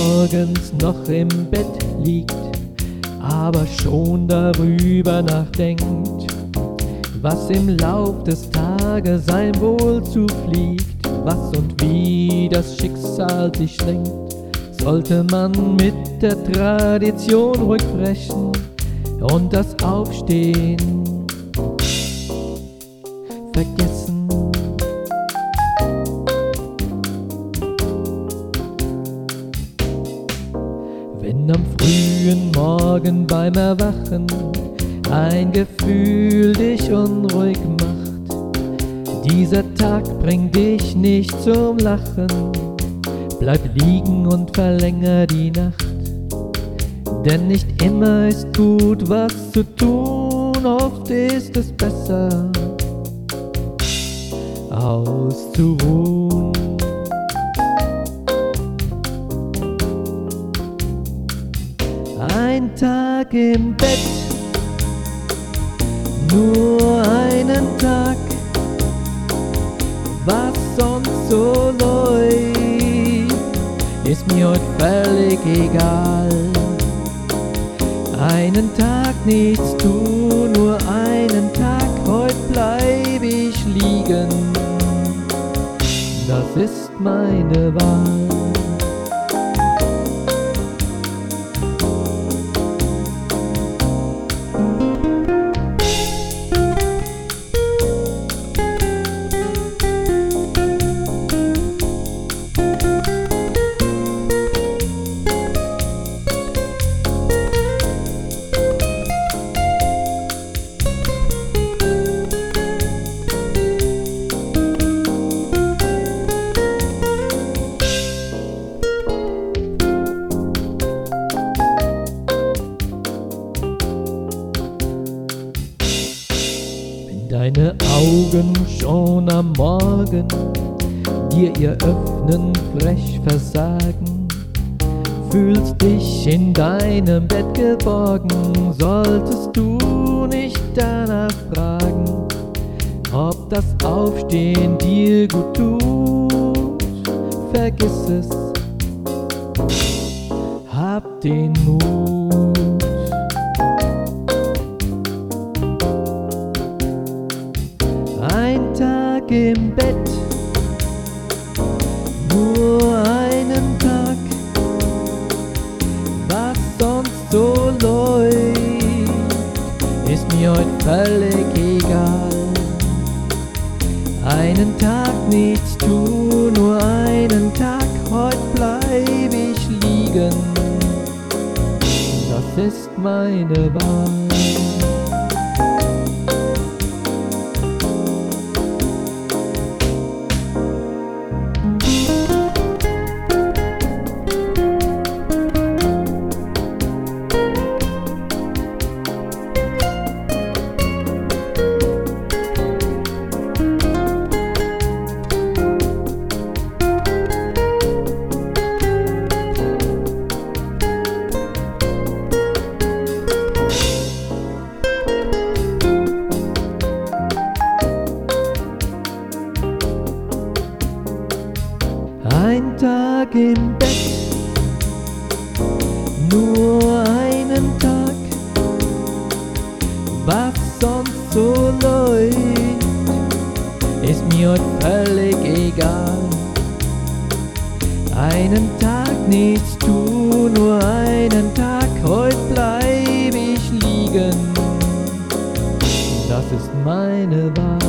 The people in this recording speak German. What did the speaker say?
morgens noch im Bett liegt, aber schon darüber nachdenkt, was im Lauf des Tages sein Wohl zufliegt, was und wie das Schicksal sich lenkt, sollte man mit der Tradition ruhig brechen und das Aufstehen vergessen. Wenn am frühen Morgen beim Erwachen ein Gefühl dich unruhig macht, dieser Tag bringt dich nicht zum Lachen, bleib liegen und verlänger die Nacht. Denn nicht immer ist gut, was zu tun, oft ist es besser, auszuruhen. Ein Tag im Bett, nur einen Tag, was sonst so läuft, ist mir heute völlig egal. Einen Tag nichts tun, nur einen Tag, heute bleib ich liegen, das ist meine Wahl. Deine Augen schon am Morgen dir ihr Öffnen frech versagen, fühlst dich in deinem Bett geborgen, solltest du nicht danach fragen, ob das Aufstehen dir gut tut, vergiss es, hab den Mut. Ein Tag im Bett, nur einen Tag, was sonst so läuft, ist mir heute völlig egal. Einen Tag nichts tun, nur einen Tag, heute bleib ich liegen, das ist meine Wahl. Ein Tag im Bett, nur einen Tag, was sonst so läuft, ist mir heute völlig egal. Einen Tag nichts tun, nur einen Tag, heute bleib ich liegen, das ist meine Wahl.